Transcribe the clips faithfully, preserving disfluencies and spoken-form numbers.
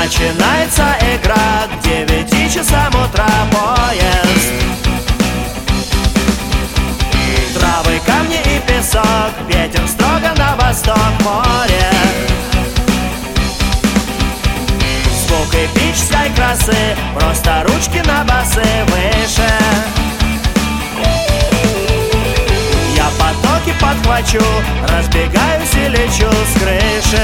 начинается игра, к девяти часам утра поезд. Травы, камни и песок, ветер строго на восток, море. Звук эпической красы, просто ручки на басы выше. Я потоки подхвачу, разбегаюсь и лечу с крыши.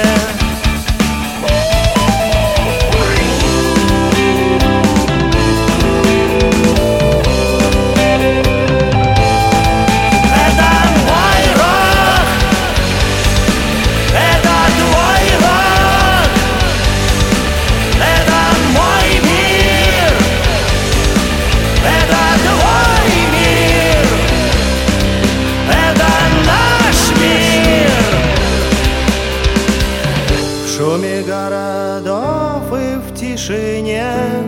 В шуме городов и в тишине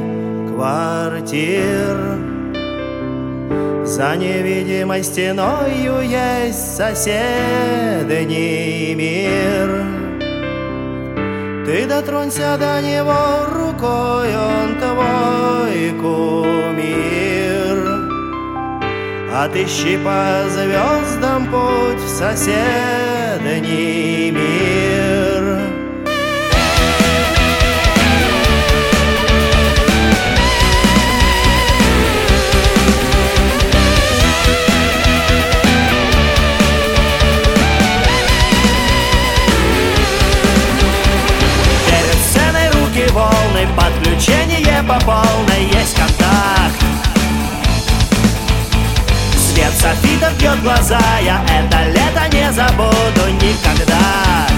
квартир за невидимой стеною есть соседний мир. Ты дотронься до него рукой, он твой кумир. Отыщи по звездам путь в соседний мир. Подключение по полной, есть контакт. Свет софитов бьет глаза, я это лето не забуду никогда.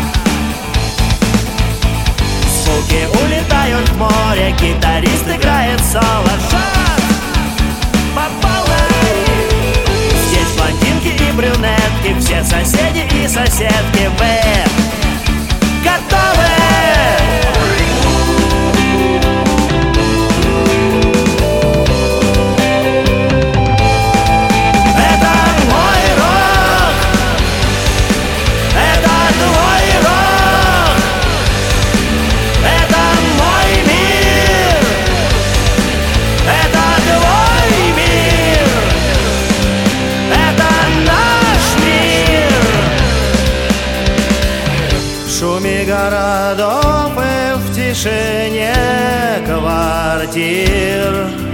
Звуки улетают в море, гитарист играет соло. Шаг по полной. Здесь блондинки и брюнетки, все соседи и соседки. Вы готовы? В шуме городов и в тишине квартир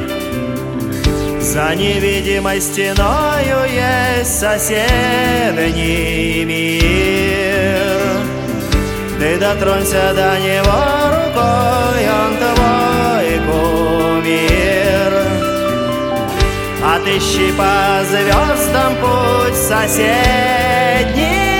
за невидимой стеною есть соседний мир. Ты дотронься до него рукой, он твой кумир. Отыщи по звездам путь в соседний